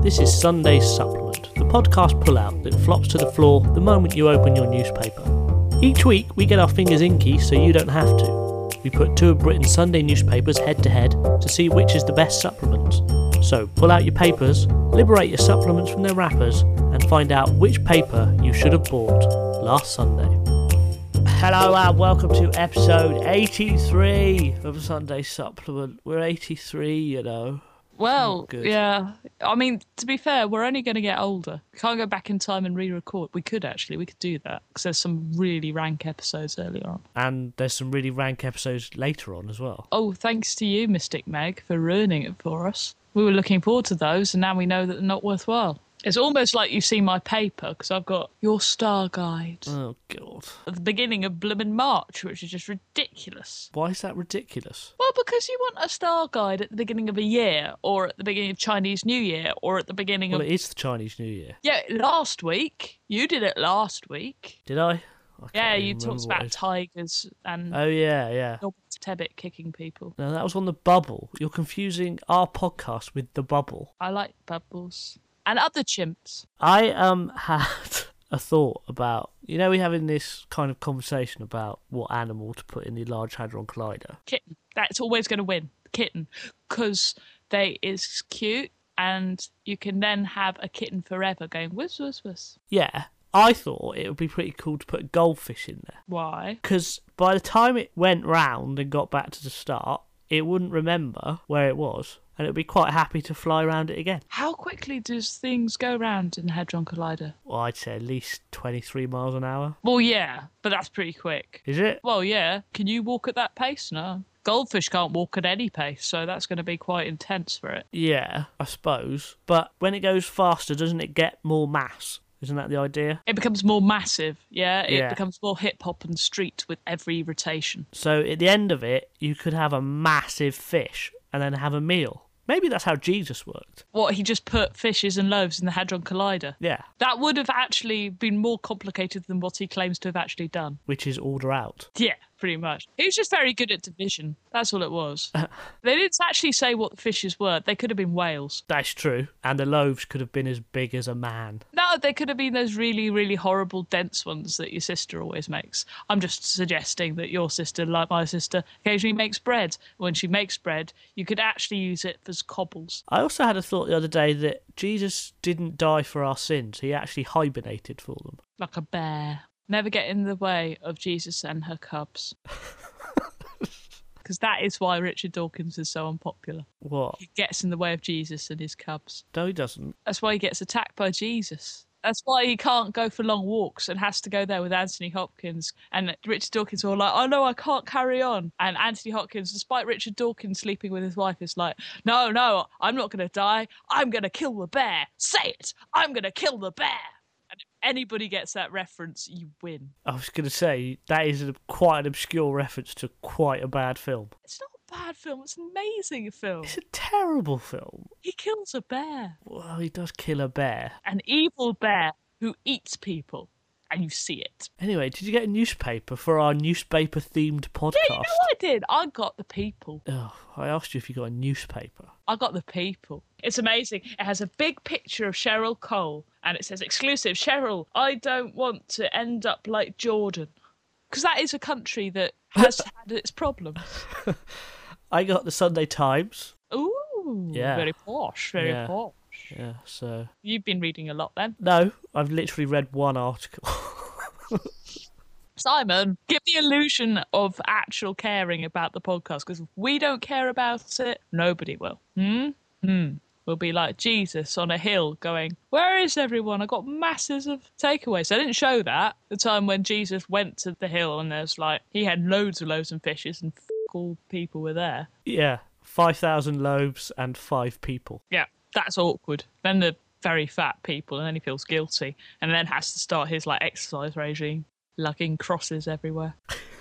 This is Sunday's Supplement, the podcast pullout that flops to the floor the moment you open your newspaper. Each week we get our fingers inky so you don't have to. We put two of Britain's Sunday newspapers head to head to see which is the best supplement. So pull out your papers, liberate your supplements from their wrappers, and find out which paper you should have bought last Sunday. Hello and welcome to episode 83 of Sunday Supplement. We're 83, you know. Well, yeah. I mean, to be fair, we're only going to get older. We can't go back in time and re-record. We could do that, because there's some really rank episodes earlier on. And there's some really rank episodes later on as well. Oh, thanks to you, Mystic Meg, for ruining it for us. We were looking forward to those, and now we know that they're not worthwhile. It's almost like you've seen my paper, because I've got your star guide. Oh, God. At the beginning of Bloomin' March, which is just ridiculous. Why is that ridiculous? Well, because you want a star guide at the beginning of a year, or at the beginning of Chinese New Year, or at the beginning Well, of... it is the Chinese New Year. Yeah, last week. You did it last week. Did I? Yeah, you talked about tigers and Oh, yeah. Tebbit kicking people. No, that was on The Bubble. You're confusing our podcast with The Bubble. I like bubbles. And other chimps. I had a thought about, you know, we're having this kind of conversation about what animal to put in the Large Hadron Collider. Kitten. That's always going to win. Kitten. Because they is cute and you can then have a kitten forever going whiz, whiz, whiz. Yeah, I thought it would be pretty cool to put a goldfish in there. Why? Because by the time it went round and got back to the start, it wouldn't remember where it was. And it would be quite happy to fly around it again. How quickly does things go round in the Hadron Collider? Well, I'd say at least 23 miles an hour. Well, yeah, but that's pretty quick. Is it? Well, yeah. Can you walk at that pace? No. Goldfish can't walk at any pace, so that's going to be quite intense for it. Yeah, I suppose. But when it goes faster, doesn't it get more mass? Isn't that the idea? It becomes more massive, yeah? It Yeah. becomes more hip-hop and street with every rotation. So at the end of it, you could have a massive fish and then have a meal. Maybe that's how Jesus worked. What, he just put fishes and loaves in the Hadron Collider? Yeah. That would have actually been more complicated than what he claims to have actually done. Which is order out. Yeah, pretty much. He was just very good at division. That's all it was. They didn't actually say what the fishes were. They could have been whales. That's true. And the loaves could have been as big as a man. No, they could have been those really, really horrible, dense ones that your sister always makes. I'm just suggesting that your sister, like my sister, occasionally makes bread. When she makes bread, you could actually use it as cobbles. I also had a thought the other day that Jesus didn't die for our sins. He actually hibernated for them. Like a bear. Never get in the way of Jesus and her cubs. Because that is why Richard Dawkins is so unpopular. What? He gets in the way of Jesus and his cubs. No, he doesn't. That's why he gets attacked by Jesus. That's why he can't go for long walks and has to go there with Anthony Hopkins. And Richard Dawkins are all like, oh no, I can't carry on. And Anthony Hopkins, despite Richard Dawkins sleeping with his wife, is like, no, I'm not going to die. I'm going to kill the bear. Say it. I'm going to kill the bear. And if anybody gets that reference, you win. I was going to say, that is quite an obscure reference to quite a bad film. It's not a bad film. It's an amazing film. It's a terrible film. He kills a bear. Well, he does kill a bear. An evil bear who eats people. And you see it. Anyway, did you get a newspaper for our newspaper-themed podcast? Yeah, you know what I did? I got the People. Oh, I asked you if you got a newspaper. I got the People. It's amazing. It has a big picture of Cheryl Cole, and it says, exclusive, Cheryl, I don't want to end up like Jordan. Because that is a country that has had its problems. I got the Sunday Times. Ooh, Yeah. Very posh, very Yeah. posh. Yeah, so... You've been reading a lot then. No, I've literally read one article. Simon, give the illusion of actual caring about the podcast, because if we don't care about it, nobody will. We'll be like Jesus on a hill going, where is everyone? I got masses of takeaways. I didn't show that. The time when Jesus went to the hill and there's like, he had loads of loaves and fishes and all people were there. Yeah, 5,000 loaves and 5 people. Yeah, that's awkward. Then the very fat people, and then he feels guilty, and then has to start his like exercise regime, lugging crosses everywhere.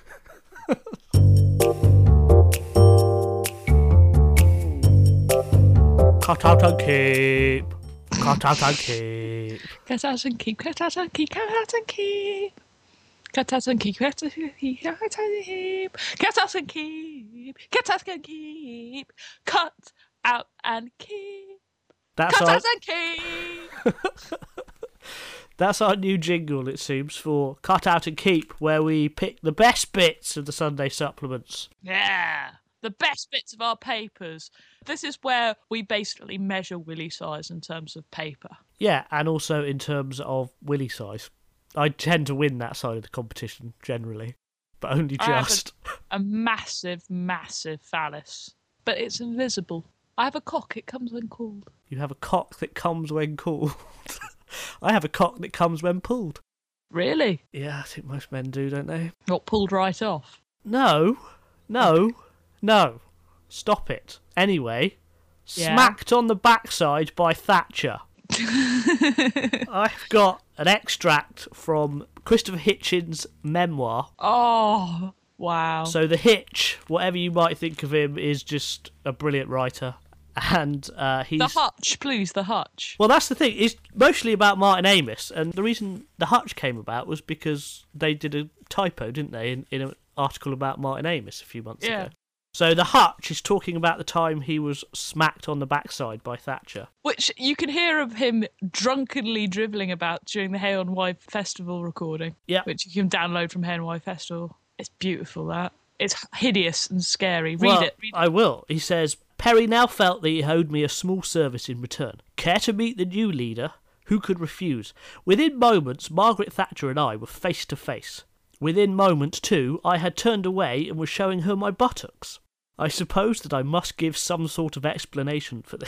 Cut out and keep. Cut out and keep. Cut out and keep, cut out and keep, cut out and keep. Cut out and keep, cut out and keep, cut out and keep. Cut out and keep, cut out and keep. Cut out and keep. That's Cut out and keep! That's our new jingle, it seems, for Cut Out and Keep, where we pick the best bits of the Sunday supplements. Yeah, the best bits of our papers. This is where we basically measure willy size in terms of paper. Yeah, and also in terms of willy size. I tend to win that side of the competition, generally, but only just. I have a massive, massive phallus, but it's invisible. I have a cock, it comes when called. You have a cock that comes when called. I have a cock that comes when pulled. Really? Yeah, I think most men do, don't they? Not pulled right off. No. Stop it. Anyway, Yeah. smacked on the backside by Thatcher. I've got an extract from Christopher Hitchens' memoir. Oh, wow. So the Hitch, whatever you might think of him, is just a brilliant writer. And he's... The Hutch, please, the Hutch. Well, that's the thing. It's mostly about Martin Amis. And the reason the Hutch came about was because they did a typo, didn't they, in an article about Martin Amis a few months ago. So the Hutch is talking about the time he was smacked on the backside by Thatcher. Which you can hear of him drunkenly drivelling about during the Hay on Wye Festival recording. Yeah. Which you can download from Hay on Wye Festival. It's beautiful, that. It's hideous and scary. Read it. I will. He says, Perry now felt that he owed me a small service in return. Care to meet the new leader? Who could refuse? Within moments, Margaret Thatcher and I were face to face. Within moments, too, I had turned away and was showing her my buttocks. I suppose that I must give some sort of explanation for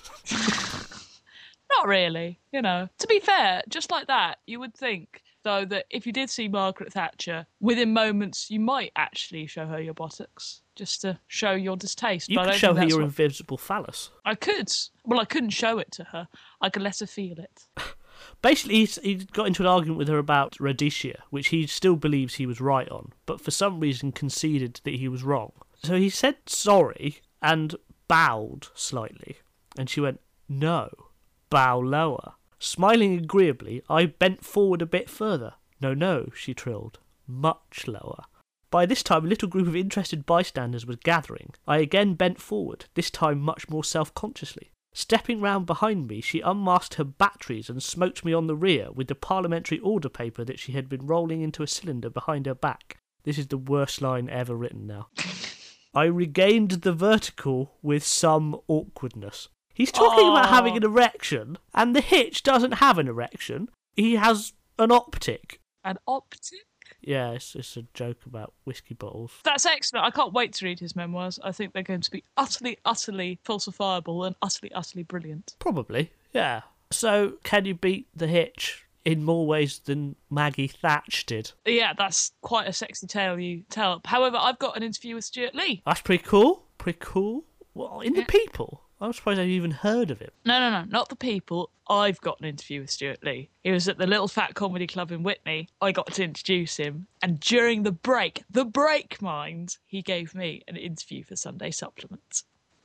this. Not really, you know. To be fair, just like that, you would think, though, that if you did see Margaret Thatcher, within moments you might actually show her your buttocks, just to show your distaste. You but I could don't show think her that's your what... invisible phallus. I could. Well, I couldn't show it to her. I could let her feel it. Basically, he got into an argument with her about Rhodesia, which he still believes he was right on, but for some reason conceded that he was wrong. So he said sorry and bowed slightly, and she went, no, bow lower. Smiling agreeably, I bent forward a bit further. No, she trilled, much lower. By this time, a little group of interested bystanders was gathering. I again bent forward, this time much more self-consciously. Stepping round behind me, she unmasked her batteries and smoked me on the rear with the parliamentary order paper that she had been rolling into a cylinder behind her back. This is the worst line ever written now. I regained the vertical with some awkwardness. He's talking about having an erection, and the Hitch doesn't have an erection. He has an optic. An optic? Yeah, it's a joke about whiskey bottles. That's excellent. I can't wait to read his memoirs. I think they're going to be utterly, utterly falsifiable and utterly, utterly brilliant. Probably, yeah. So, can you beat the Hitch in more ways than Maggie Thatch did? Yeah, that's quite a sexy tale you tell. However, I've got an interview with Stuart Lee. That's pretty cool. Well, in The People. I'm surprised I've even heard of him. No, not The People. I've got an interview with Stuart Lee. He was at the Little Fat Comedy Club in Witney. I got to introduce him. And during the break, mind, he gave me an interview for Sunday Supplement.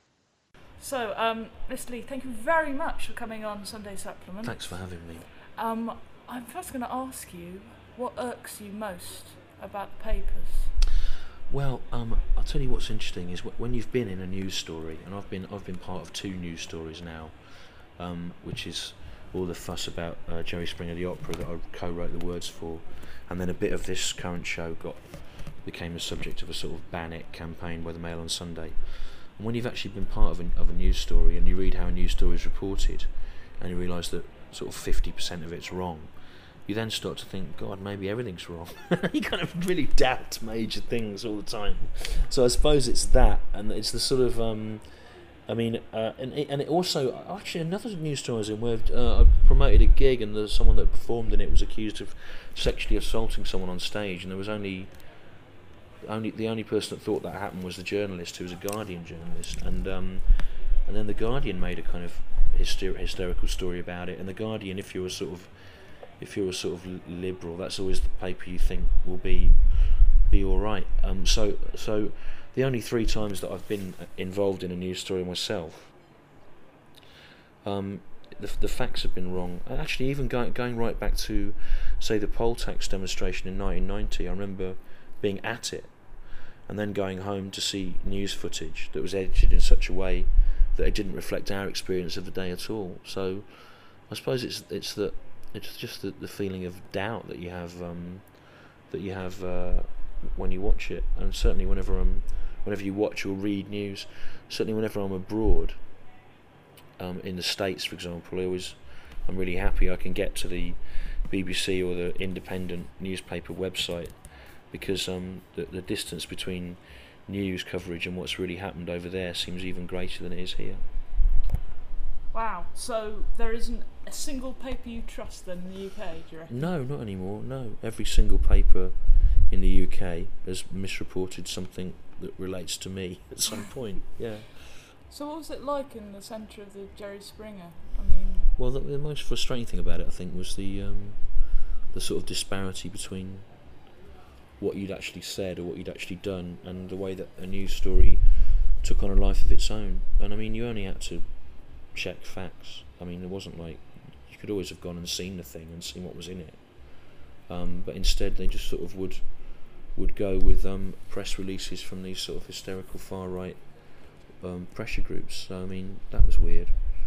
So, Mr. Lee, thank you very much for coming on Sunday Supplement. Thanks for having me. I'm first going to ask you, what irks you most about the papers? Well, I'll tell you what's interesting is when you've been in a news story, and I've been part of 2 news stories now, which is all the fuss about Jerry Springer the Opera that I co-wrote the words for, and then a bit of this current show became the subject of a sort of ban it campaign by the Mail on Sunday. And when you've actually been part of a news story and you read how a news story is reported, and you realise that sort of 50% of it's wrong, you then start to think, God, maybe everything's wrong. You kind of really doubt major things all the time. So I suppose it's that, and it's the sort of, and it also, actually another news story was in where I promoted a gig and someone that performed in it was accused of sexually assaulting someone on stage, and there was the only person that thought that happened was the journalist, who was a Guardian journalist, and then the Guardian made a kind of hysterical story about it, and the Guardian, if you're a sort of liberal, that's always the paper you think will be all right. So the only 3 times that I've been involved in a news story myself, the facts have been wrong. And actually, even going right back to, say, the poll tax demonstration in 1990, I remember being at it and then going home to see news footage that was edited in such a way that it didn't reflect our experience of the day at all. So I suppose it's just the feeling of doubt that you have when you watch it. And certainly whenever you watch or read news, certainly whenever I'm abroad, in the States, for example, I'm really happy I can get to the BBC or the independent newspaper website, because the distance between news coverage and what's really happened over there seems even greater than it is here. Wow, so there isn't a single paper you trust then in the UK, do you reckon? No, not anymore, no. Every single paper in the UK has misreported something that relates to me at some point, yeah. So what was it like in the centre of the Jerry Springer? I mean... Well, the most frustrating thing about it, I think, was the sort of disparity between what you'd actually said or what you'd actually done, and the way that a news story took on a life of its own. And I mean, you only had to check facts. I mean, it wasn't like you could always have gone and seen the thing and seen what was in it. But instead, they just sort of would go with press releases from these sort of hysterical far right pressure groups. So I mean, that was weird.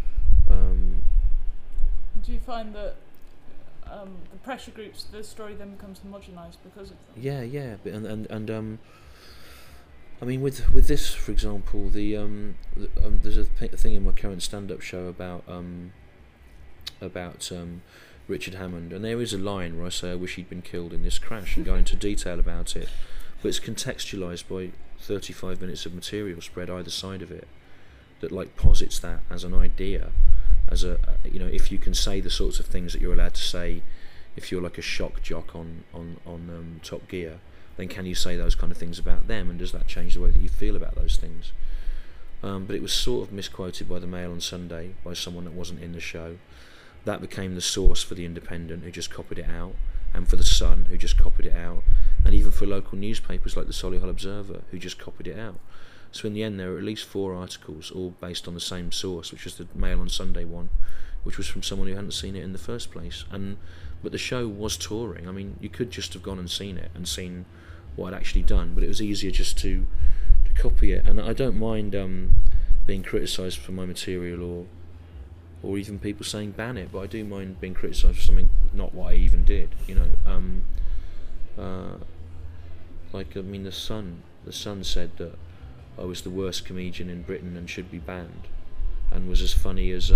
Do you find that the pressure groups, the story then becomes homogenised because of them? Yeah, but and I mean, with this, for example, there's a thing in my current stand-up show about Richard Hammond, and there is a line where I say I wish he'd been killed in this crash and go into detail about it, but it's contextualised by 35 minutes of material spread either side of it that like posits that as an idea, as a if you can say the sorts of things that you're allowed to say if you're like a shock jock on Top Gear, then can you say those kind of things about them, and does that change the way that you feel about those things? But it was sort of misquoted by the Mail on Sunday by someone that wasn't in the show. That became the source for the Independent, who just copied it out, and for the Sun, who just copied it out, and even for local newspapers like the Solihull Observer, who just copied it out. So in the end, there were at least 4 articles, all based on the same source, which was the Mail on Sunday one, which was from someone who hadn't seen it in the first place. But the show was touring. I mean, you could just have gone and seen it and seen what I'd actually done, but it was easier just to copy it. And I don't mind being criticised for my material, or even people saying ban it, but I do mind being criticised for something not what I even did, like, I mean, the Sun said that I was the worst comedian in Britain and should be banned, and was as funny as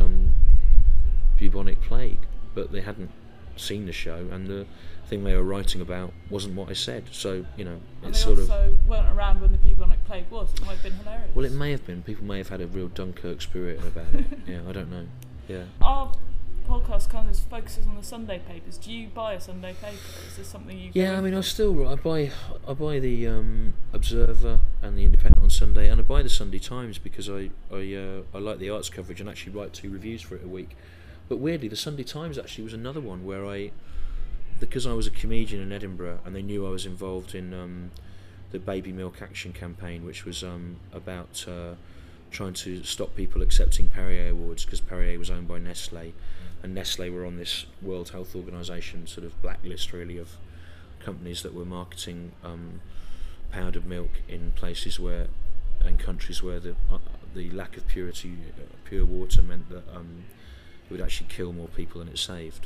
bubonic plague, but they hadn't seen the show, and the thing they were writing about wasn't what I said. So it's sort of. And they also weren't around when the bubonic plague was. It might have been hilarious. Well, it may have been. People may have had a real Dunkirk spirit about it. Yeah, I don't know. Yeah. Our podcast kind of focuses on the Sunday papers. Do you buy a Sunday paper? Is this something you? Yeah, I mean, I buy the Observer and the Independent on Sunday, and I buy the Sunday Times because I like the arts coverage and actually write 2 reviews for it a week. But weirdly, the Sunday Times actually was another one where because I was a comedian in Edinburgh and they knew I was involved in the Baby Milk Action campaign, which was about trying to stop people accepting Perrier awards, because Perrier was owned by Nestlé, and Nestlé were on this World Health Organization sort of blacklist really of companies that were marketing powdered milk in places and countries where the lack of pure water meant that it would actually kill more people than it saved.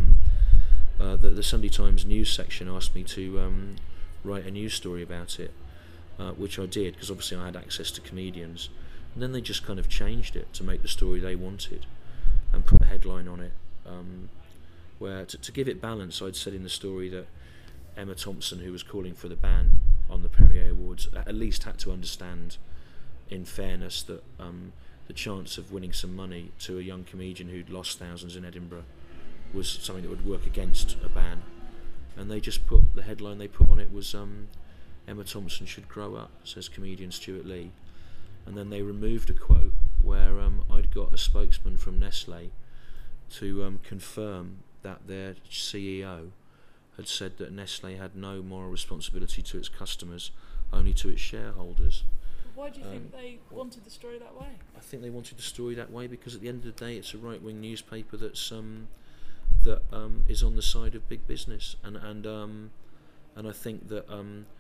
The Sunday Times news section asked me to write a news story about it, which I did, because obviously I had access to comedians. And then they just kind of changed it to make the story they wanted and put a headline on it where, to give it balance, I'd said in the story that Emma Thompson, who was calling for the ban on the Perrier Awards, at least had to understand, in fairness, that the chance of winning some money to a young comedian who'd lost thousands in Edinburgh was something that would work against a ban. And they just put, the headline they put on it was Emma Thompson should grow up, says comedian Stuart Lee. And then they removed a quote where I'd got a spokesman from Nestlé to confirm that their CEO had said that Nestlé had no moral responsibility to its customers, only to its shareholders. Why do you think they wanted the story that way? I think they wanted the story that way because at the end of the day it's a right-wing newspaper that's is on the side of big business, and I think that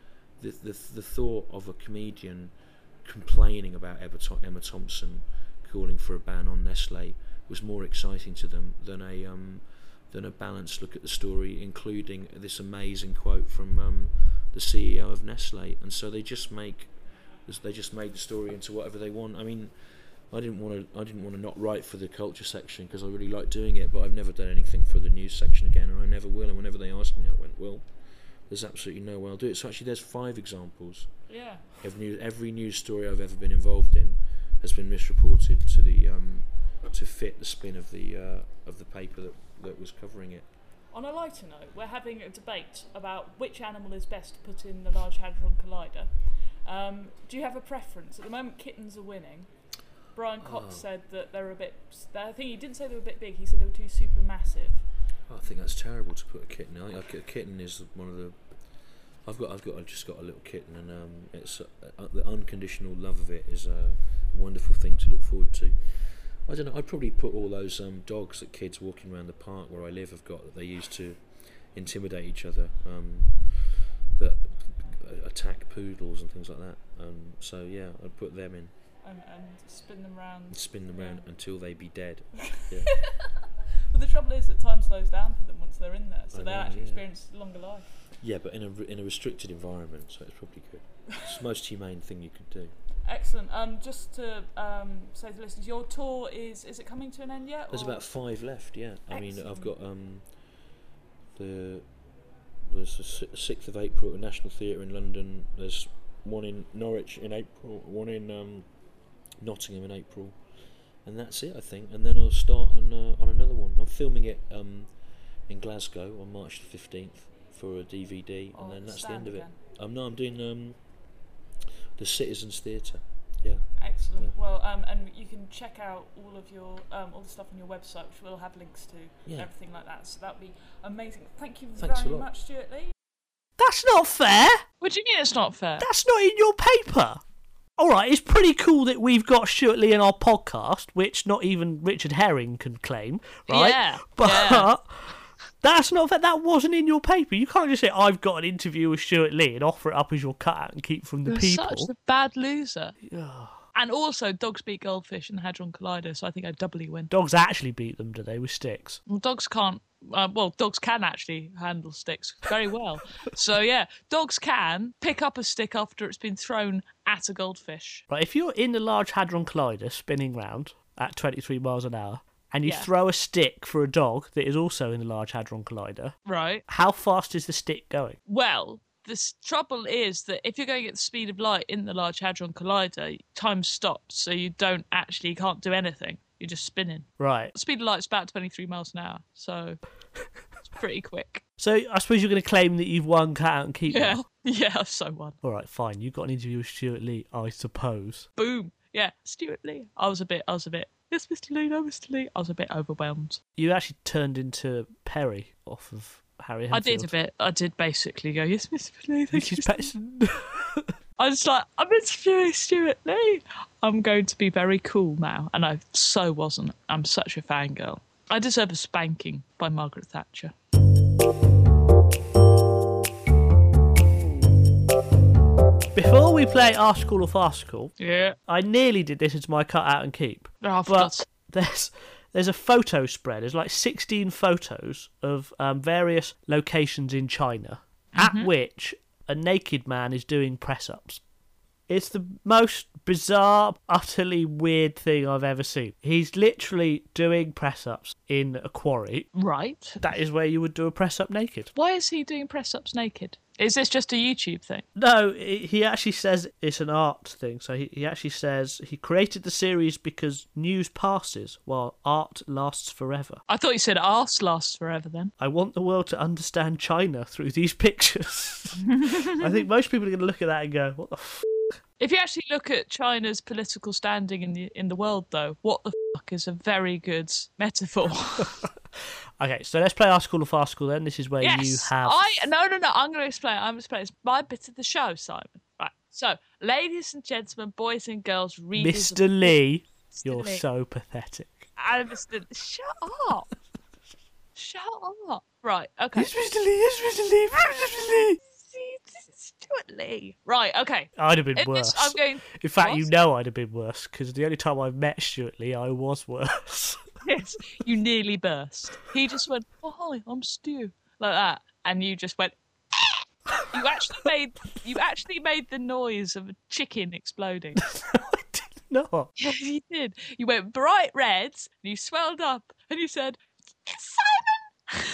the thought of a comedian complaining about Emma Thompson calling for a ban on Nestle was more exciting to them than a balanced look at the story, including this amazing quote from the CEO of Nestle. And so they just made the story into whatever they want. I mean, I didn't want to not write for the culture section because I really like doing it, but I've never done anything for the news section again, and I never will. And whenever they asked me, I went, well, there's absolutely no way I'll do it. So actually, there's 5 examples. Yeah. Every news story I've ever been involved in has been misreported to the to fit the spin of the paper that was covering it. On a lighter note, we're having a debate about which animal is best to put in the Large Hadron Collider. Do you have a preference? At the moment, kittens are winning. Brian Cox said that they're a bit... I think he didn't say they were a bit big, he said they were too super massive. I think that's terrible to put a kitten. I think a kitten is one of the... I've just got a little kitten, and it's the unconditional love of it is a wonderful thing to look forward to. I don't know. I'd probably put all those dogs that kids walking around the park where I live have got that they use to intimidate each other, that attack poodles and things like that. So yeah, I'd put them in. And spin them round. Until they be dead. Yeah. But the trouble is that time slows down for them once they're in there, so they actually experience longer life. Yeah, but in a restricted environment, so it's probably good. It's the most humane thing you could do. Excellent. Just to say to the listeners, your tour is it coming to an end yet? There's about 5 left. Yeah, Excellent. I mean, I've got there's the 6th of April at the National Theatre in London. There's one in Norwich in April, one in Nottingham in April, and that's it, I think. And then I'll start on another one. I'm filming it in Glasgow on March the 15th for a DVD, and then that's the end of it. No, I'm doing the Citizens Theatre. Yeah. Excellent. Yeah. Well, and you can check out all of your all the stuff on your website, which we'll have links to, everything like that. So that'd be amazing. Thank you very much, Stuart Lee. That's not fair. What do you mean it's not fair? That's not in your paper. All right, it's pretty cool that we've got Stuart Lee in our podcast, which not even Richard Herring can claim, right? Yeah. But that's not fair. That wasn't in your paper. You can't just say, I've got an interview with Stuart Lee and offer it up as your cutout and keep from the people. You're such a bad loser. Yeah. And also, dogs beat goldfish in the Hadron Collider, so I think I doubly win. Dogs actually beat them, do they, with sticks? Well, dogs can't. Dogs can actually handle sticks very well. So, yeah, dogs can pick up a stick after it's been thrown at a goldfish. Right, if you're in the Large Hadron Collider spinning round at 23 miles an hour and you throw a stick for a dog that is also in the Large Hadron Collider, right? How fast is the stick going? Well, the trouble is that if you're going at the speed of light in the Large Hadron Collider, time stops, so you can't do anything. You're just spinning. Right. The speed of light's about 23 miles an hour, so it's pretty quick. So I suppose you're going to claim that you've won cut out and keep now? Yeah, I've so won. All right, fine. You got an interview with Stuart Lee, I suppose. Boom. Yeah, Stuart Lee. I was a bit, yes, Mr. Lee, no, Mr. Lee. I was a bit overwhelmed. You actually turned into Perry off of Harry Enfield. I did a bit. I did basically go, yes, Mr. Lee, thank you, Mr. Lee. I was like, I'm interviewing Stuart Lee. I'm going to be very cool now. And I so wasn't. I'm such a fangirl. I deserve a spanking by Margaret Thatcher. Before we play Article or Farcical, yeah, I nearly did this as my cut out and keep. Oh, but there's a photo spread. There's like 16 photos of various locations in China at which a naked man is doing press-ups. It's the most bizarre, utterly weird thing I've ever seen. He's literally doing press-ups in a quarry. Right. That is where you would do a press-up naked. Why is he doing press-ups naked? Is this just a YouTube thing? No, he actually says it's an art thing. So he actually says he created the series because news passes while art lasts forever. I thought you said arse lasts forever then. I want the world to understand China through these pictures. I think most people are going to look at that and go, what the f***? If you actually look at China's political standing in the world, though, what the fuck is a very good metaphor. Okay, so let's play Article or Farcical then. This is where you have... No, I'm going to explain. It's my bit of the show, Simon. Right. So, ladies and gentlemen, boys and girls, readers... Mr. Lee, you're so pathetic. Shut up. Shut up. Right, okay. Yes, Mr. Lee, yes, Mr. Lee, Mr. Lee. Stuart. Right, okay. I'd have been In worse. this, I'm going. In fact, What? you know I'd have been worse, because the only time I've met Stuart Lee, I was worse. Yes, you nearly burst. He just went, "Oh hi, I'm Stu," like that, and you just went. You actually made the noise of a chicken exploding. I did not. Yes, you did. You went bright reds, and you swelled up, and you said, "It's Simon."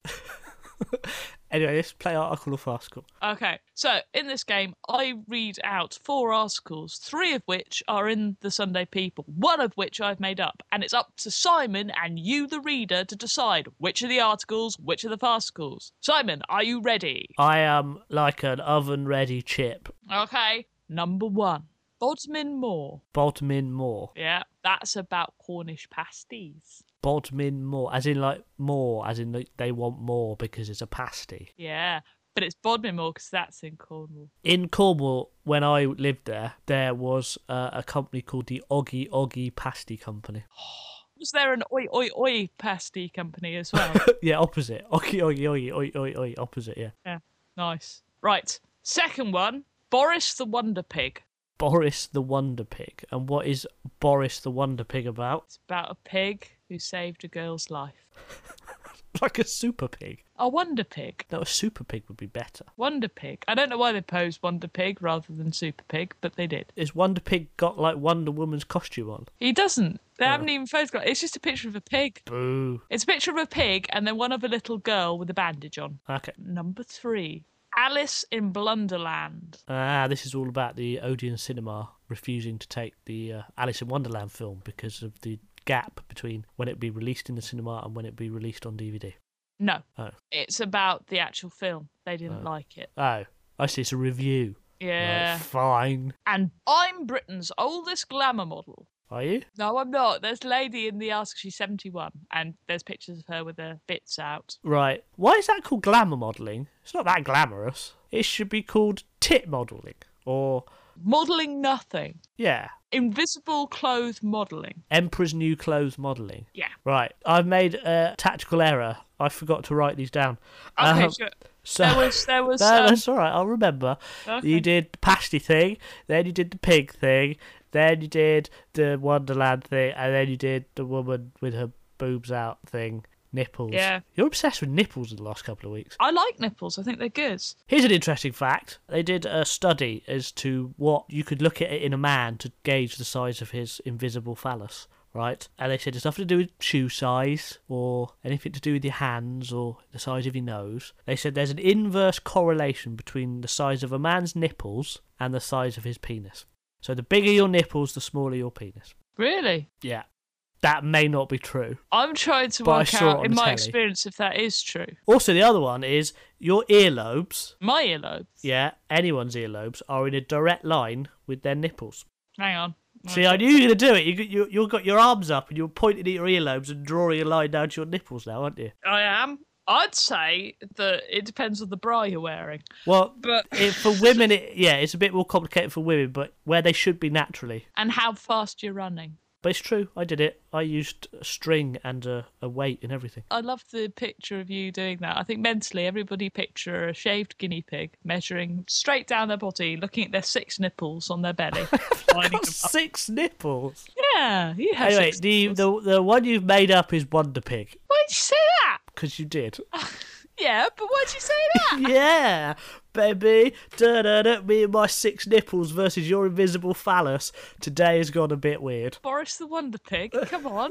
Anyway, let's play article or farcical. Okay, so in this game, I read out 4 articles, 3 of which are in the Sunday People, 1 of which I've made up, and it's up to Simon and you, the reader, to decide which are the articles, which are the farcicals. Simon, are you ready? I am like an oven-ready chip. Okay, number 1. Bodmin Moor. Bodmin Moor. Yeah, that's about Cornish pasties. Bodmin Moor, as in like more, as in like they want more because it's a pasty. Yeah, but it's Bodmin Moor because that's in Cornwall. In Cornwall, when I lived there, there was a company called the Oggy Oggy Pasty Company. Was there an oi oi oi pasty company as well? Yeah, opposite. Oggy Oggy Oggy Oi Oi Oi, opposite, yeah. Yeah, nice. Right, second one, Boris the Wonder Pig. Boris the Wonder Pig. And what is Boris the Wonder Pig about? It's about a pig who saved a girl's life. Like a super pig. A Wonder Pig. No, a super pig would be better. Wonder Pig. I don't know why they posed Wonder Pig rather than Super Pig, but they did. Is Wonder Pig got like Wonder Woman's costume on? He doesn't. They haven't even photographed. It's just a picture of a pig. Boo. It's a picture of a pig and then one of a little girl with a bandage on. Okay. Number 3. Alice in Blunderland. This is all about the Odeon Cinema refusing to take the Alice in Wonderland film because of the gap between when it be released in the cinema and when it be released on DVD. No. Oh. It's about the actual film. They didn't like it. Oh, I see. It's a review. Yeah. Right, fine. And I'm Britain's oldest glamour model. Are you? No, I'm not. There's a lady in the article, she's 71, and there's pictures of her with her bits out. Right. Why is that called glamour modelling? It's not that glamorous. It should be called tit modelling. Or, Modelling nothing. yeah, Invisible clothes modelling. Emperor's New Clothes modelling. Yeah. Right. I've made a tactical error. I forgot to write these down. Okay, sure. So, There was. no, that's all right. I'll remember. Okay. You did the pasty thing, then you did the pig thing, then you did the Wonderland thing, and then you did the woman with her boobs out thing. Nipples. Yeah. You're obsessed with nipples in the last couple of weeks. I like nipples. I think they're good. Here's an interesting fact. They did a study as to what you could look at it in a man to gauge the size of his invisible phallus, right? And they said it's nothing to do with shoe size or anything to do with your hands or the size of your nose. They said there's an inverse correlation between the size of a man's nipples and the size of his penis. So the bigger your nipples, the smaller your penis. Really? Yeah. That may not be true. I'm trying to But I work saw it out, on in the my telly. experience, if that is true. Also, the other one is your earlobes, My earlobes. yeah, anyone's earlobes, are in a direct line with their nipples. Hang on. See, I knew you were going to do it. You've got your arms up and you're pointing at your earlobes and drawing a line down to your nipples now, aren't you? I am. I'd say that it depends on the bra you're wearing. Well, But for women, it's a bit more complicated for women, but where they should be naturally. and how fast you're running. But it's true, I did it. I used a string and a weight and everything. I love the picture of you doing that. I think mentally everybody picture a shaved guinea pig measuring straight down their body, looking at their 6 nipples on their belly. lining Got them up. 6 nipples. Yeah, you have Anyway, 6 the nipples. one you've made up is Wonder Pig. Why did you say that? Because you did. Yeah, but why'd you say that? Yeah, baby. Da-da-da, me and my 6 nipples versus your invisible phallus. Today has gone a bit weird. Boris the Wonder Pig, come on.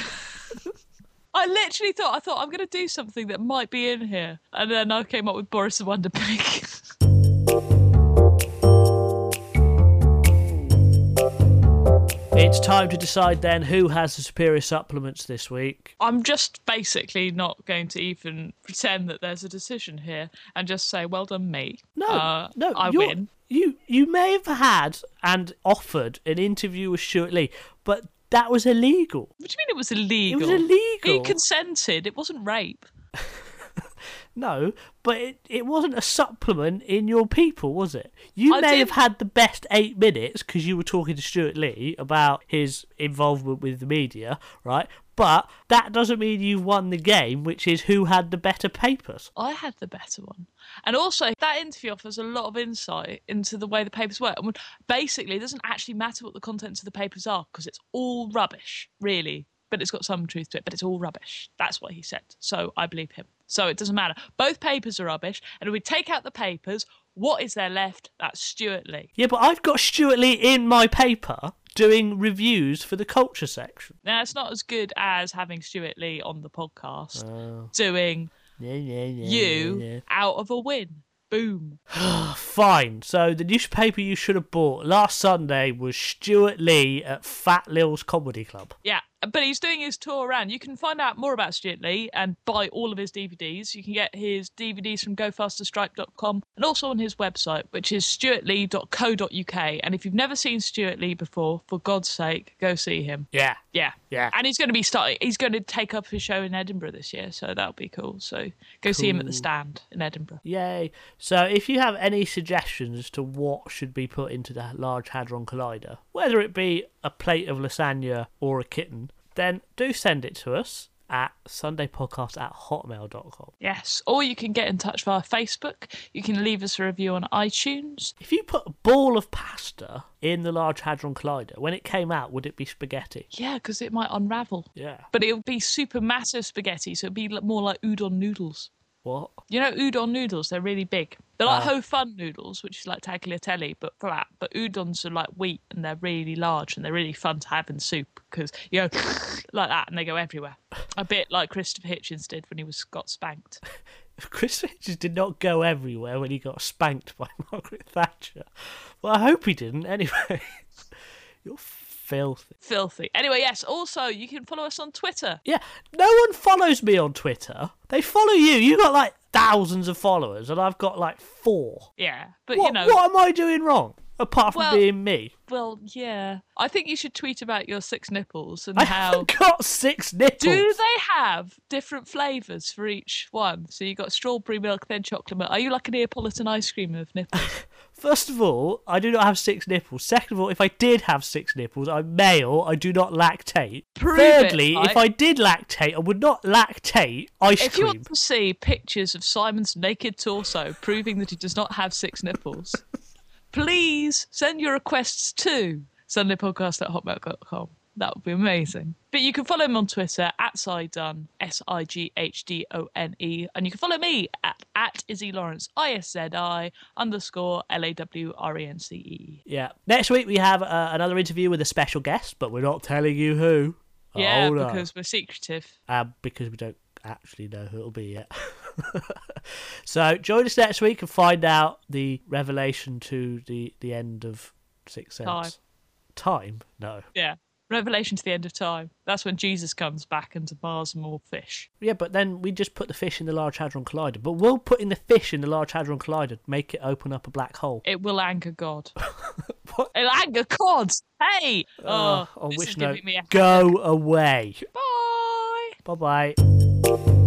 I literally thought I'm going to do something that might be in here. And then I came up with Boris the Wonder Pig. It's time to decide then who has the superior supplements this week. I'm just basically not going to even pretend that there's a decision here and just say, well done, me. No, I you're- win. You may have had and offered an interview with Stuart Lee, but that was illegal. What do you mean it was illegal? It was illegal. He consented. It wasn't rape. No, but it wasn't a supplement in your People, was it? You I may did- have had the best 8 minutes because you were talking to Stuart Lee about his involvement with the media, right? But that doesn't mean you've won the game, which is who had the better papers. I had the better one. And also, that interview offers a lot of insight into the way the papers work. And basically, it doesn't actually matter what the contents of the papers are because it's all rubbish, really. But it's got some truth to it, but it's all rubbish. That's what he said. So I believe him. So it doesn't matter. Both papers are rubbish. And if we take out the papers, what is there left? That's Stuart Lee. Yeah, but I've got Stuart Lee in my paper doing reviews for the culture section. Now, it's not as good as having Stuart Lee on the podcast doing you out of a win. Boom. Fine. So the newspaper you should have bought last Sunday was Stuart Lee at Fat Lil's Comedy Club. Yeah, but he's doing his tour around. You can find out more about Stuart Lee and buy all of his DVDs. You can get his DVDs from gofasterstripe.com and also on his website, which is stuartlee.co.uk. And if you've never seen Stuart Lee before, for God's sake, go see him. Yeah. Yeah. Yeah. And he's going to take up his show in Edinburgh this year, so that'll be cool. So go see him at the Stand in Edinburgh. Yay. So if you have any suggestions as to what should be put into the Large Hadron Collider, whether it be a plate of lasagna or a kitten, then do send it to us at sundaypodcast@hotmail.com. Yes, or you can get in touch via Facebook. You can leave us a review on iTunes. If you put a ball of pasta in the Large Hadron Collider, when it came out, would it be spaghetti? Yeah, because it might unravel. Yeah. But it would be super massive spaghetti, so it'd be more like udon noodles. What? You know udon noodles? They're really big. They're like ho fun noodles, which is like tagliatelle, but flat. But udons are like wheat, and they're really large, and they're really fun to have in soup because you go like that, and they go everywhere. A bit like Christopher Hitchens did when he got spanked. Chris Hitchens did not go everywhere when he got spanked by Margaret Thatcher. Well, I hope he didn't anyway. You're filthy. Filthy. Anyway, yes, also, you can follow us on Twitter. Yeah, no one follows me on Twitter. They follow you. You got like thousands of followers, and I've got like 4. Yeah, but What, you know... what am I doing wrong? Apart from Well- being me. Well, yeah. I think you should tweet about your 6 nipples and I how... haven't got 6 nipples. Do they have different flavours for each one? So you got strawberry milk, then chocolate milk. Are you like a Neapolitan ice cream of nipples? First of all, I do not have 6 nipples. Second of all, if I did have 6 nipples, I'm male. I do not lactate. Prove Thirdly, it, right? if I did lactate, I would not lactate ice If you cream. want to see pictures of Simon's naked torso proving that he does not have 6 nipples, please send your requests to sundaypodcast@hotmail.com. That would be amazing. But you can follow him on Twitter at Sidone, SIGHDONE. And you can follow me at Izzy Lawrence, IZZI_LAWRENCE. Yeah. Next week we have another interview with a special guest, but we're not telling you who. Yeah, Oh, no. because we're secretive. Because we don't actually know who it'll be yet. So join us next week and find out the revelation to the end of Sixth Sense. Time? No. Yeah. Revelation to the end of time. That's when Jesus comes back and bars more fish. Yeah, but then we just put the fish in the Large Hadron Collider. But we'll put in the fish in the Large Hadron Collider, make it open up a black hole. It will anger God. What? It'll anger God. Hey! On this which is note, giving me a go away. Bye! Bye-bye.